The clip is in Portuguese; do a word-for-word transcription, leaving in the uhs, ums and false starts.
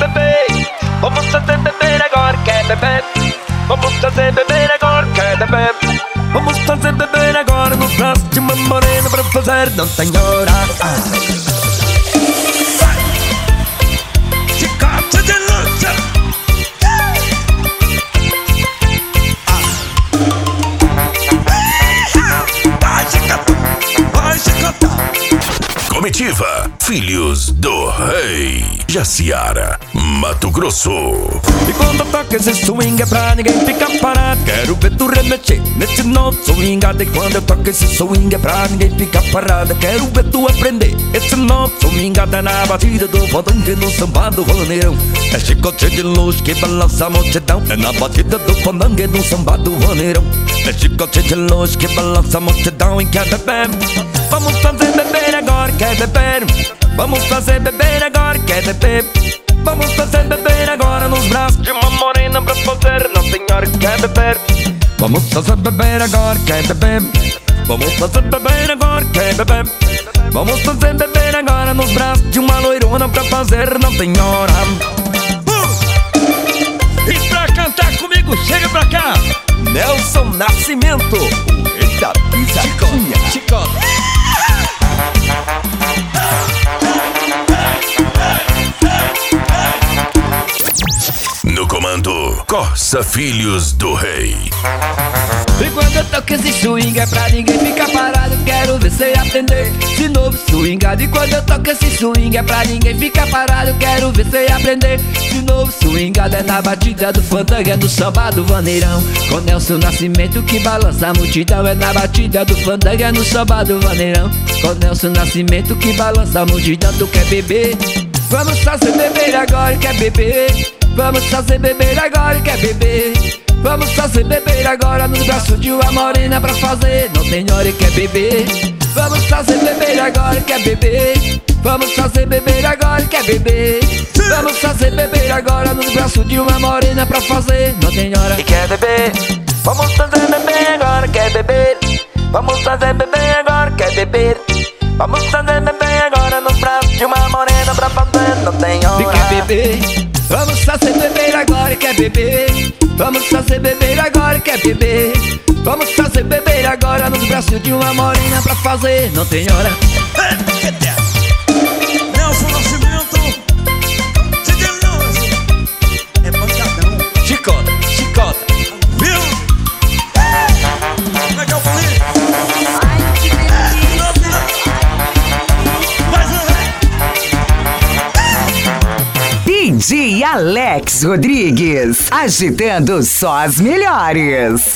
beber. Vamos fazer beber agora, quer beber? Vamos fazer beber agora, quer beber? Vamos fazer beber agora nos braços de uma morena pra fazer, não tem hora. Ah. Chicote de luta. Comitiva, Filhos do Rei, Jaciara, Mato Grosso. E quando toca esse swing é pra ninguém ficar parado. Quero ver tu remexer nesse novo swingado. E quando eu toco esse swing é pra ninguém ficar parado. Quero ver tu aprender esse novo swingado. É na batida do fandanga, no samba do vaneirão. É chicote de luz que balança a multidão. É na batida do fandanga, no samba do vaneirão. É chicote de luz que balança a multidão. E quer beber? Vamos fazer beber agora, quer beber? Vamos fazer beber agora, quer beber? Vamos fazer beber agora nos braços de uma morena pra fazer, não senhora, quer beber? Vamos fazer beber agora, quer beber? Vamos fazer beber agora, quer beber? Vamos fazer beber agora nos braços de uma loirona pra fazer, não tem hora. Uh! E pra cantar comigo, chega pra cá, Nelson Nascimento, o rei da pisadinha. Chicote. No comando, Corsa Filhos do Rei. E quando eu toco esse swing é pra ninguém ficar parado. Quero ver cê aprender de novo swingado. E quando eu toco esse swing é pra ninguém ficar parado. Quero ver cê aprender de novo swingado. É na batida do fandanga, é no samba do vaneirão. Com Nelson Nascimento que balança a multidão. É na batida do fandanga, é no samba do vaneirão. Com Nelson Nascimento que balança a multidão. Tu quer beber? Vamos fazer beber agora, quer beber? Vamos fazer beber agora, quer beber? Vamos fazer beber agora nos braços de uma morena pra fazer, não tem hora e quer beber? Vamos fazer beber agora, quer beber? Vamos fazer beber agora, quer beber? Vamos fazer beber agora nos braços de uma morena pra fazer, não tem hora e quer beber? Vamos fazer beber agora, quer beber? Vamos fazer beber agora, quer beber? Vamos fazer beber agora nos braços de uma morena pra fazer, não tem hora e quer beber? Vamos fazer beber agora, quer beber? Vamos fazer beber agora, quer beber? Vamos fazer beber agora nos braços de uma morena pra fazer, não tem hora. Nelson Nascimento, é pancadão. Chicota, chicota. Viu? Como é que é o bolinho? D J Alex Rodrigues, agitando só as melhores.